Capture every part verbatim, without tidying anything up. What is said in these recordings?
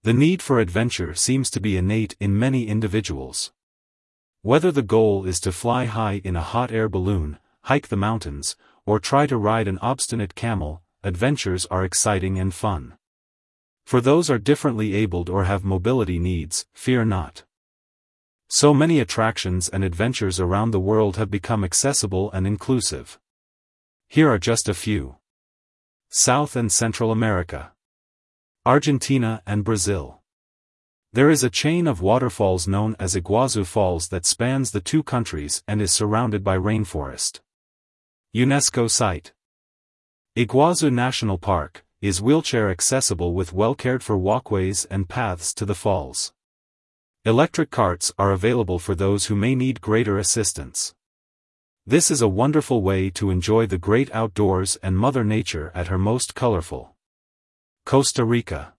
The need for adventure seems to be innate in many individuals. Whether the goal is to fly high in a hot air balloon, hike the mountains, or try to ride an obstinate camel, adventures are exciting and fun. For those are differently abled or have mobility needs, fear not. So many attractions and adventures around the world have become accessible and inclusive. Here are just a few. South and Central America. Argentina and Brazil. There is a chain of waterfalls known as Iguazu Falls that spans the two countries and is surrounded by rainforest. UNESCO site. Iguazu National Park is wheelchair accessible with well-cared-for walkways and paths to the falls. Electric carts are available for those who may need greater assistance. This is a wonderful way to enjoy the great outdoors and Mother Nature at her most colorful. Costa Rica.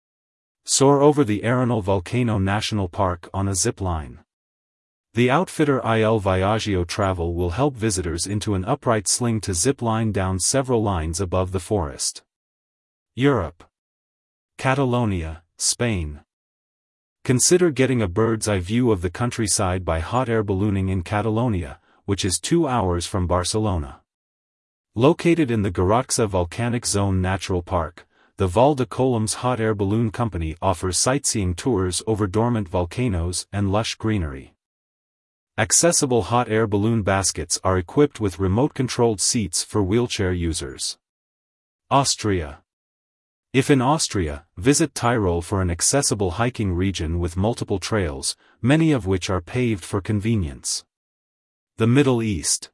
Soar over the Arenal Volcano National Park on a zip line. The outfitter Il Viaggio Travel will help visitors into an upright sling to zip line down several lines above the forest. Europe. Catalonia, Spain. Consider getting a bird's-eye view of the countryside by hot air ballooning in Catalonia, which is two hours from Barcelona. Located in the Garrotxa Volcanic Zone Natural Park, the Val de Coloms Hot Air Balloon Company offers sightseeing tours over dormant volcanoes and lush greenery. Accessible hot air balloon baskets are equipped with remote-controlled seats for wheelchair users. Austria. If in Austria, visit Tyrol for an accessible hiking region with multiple trails, many of which are paved for convenience. The Middle East.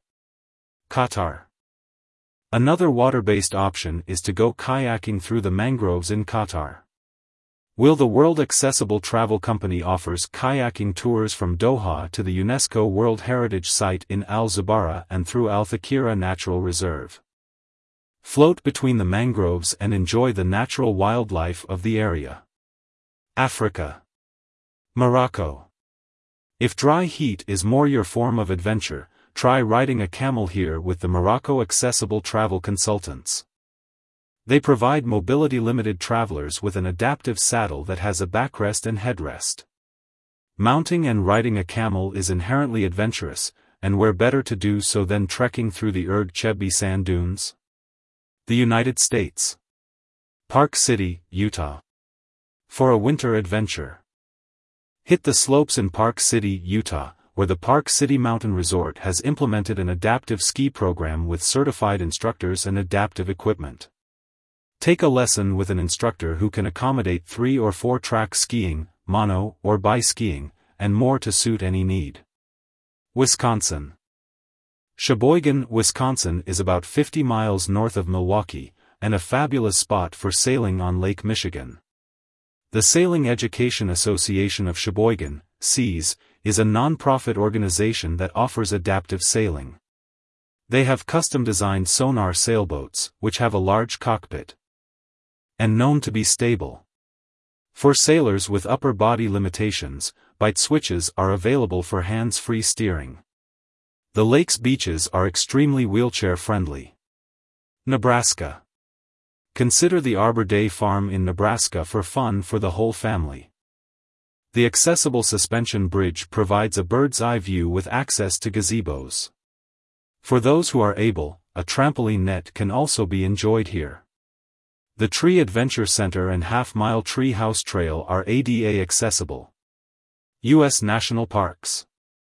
Qatar. Another water-based option is to go kayaking through the mangroves in Qatar. Will the World Accessible Travel Company offers kayaking tours from Doha to the UNESCO World Heritage Site in Al Zubarah and through Al Thakira Natural Reserve. Float between the mangroves and enjoy the natural wildlife of the area. Africa. Morocco. If dry heat is more your form of adventure, try riding a camel here with the Morocco Accessible Travel Consultants. They provide mobility-limited travelers with an adaptive saddle that has a backrest and headrest. Mounting and riding a camel is inherently adventurous, and where better to do so than trekking through the Erd Chebbi sand dunes? The United States. Park City, Utah. For a winter adventure. Hit the slopes in Park City, Utah, where the Park City Mountain Resort has implemented an adaptive ski program with certified instructors and adaptive equipment. Take a lesson with an instructor who can accommodate three or four track skiing, mono or bi-skiing, and more to suit any need. Wisconsin. Sheboygan, Wisconsin is about fifty miles north of Milwaukee, and a fabulous spot for sailing on Lake Michigan. The Sailing Education Association of Sheboygan, S E A S, is a non-profit organization that offers adaptive sailing. They have custom-designed sonar sailboats, which have a large cockpit and known to be stable. For sailors with upper body limitations, bite switches are available for hands-free steering. The lake's beaches are extremely wheelchair-friendly. Nebraska. Consider the Arbor Day Farm in Nebraska for fun for the whole family. The accessible suspension bridge provides a bird's-eye view with access to gazebos. For those who are able, a trampoline net can also be enjoyed here. The Tree Adventure Center and Half-Mile Tree House Trail are A D A accessible. U S National Parks.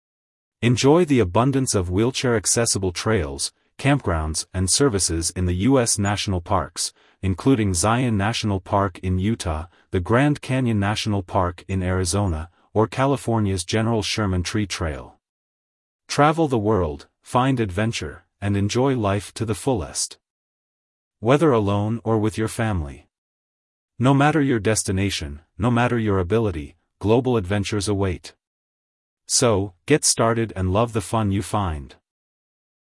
Enjoy the abundance of wheelchair-accessible trails, campgrounds, and services in the U S national parks, including Zion National Park in Utah, the Grand Canyon National Park in Arizona, or California's General Sherman Tree Trail. Travel the world, find adventure, and enjoy life to the fullest. Whether alone or with your family. No matter your destination, no matter your ability, global adventures await. So, get started and love the fun you find.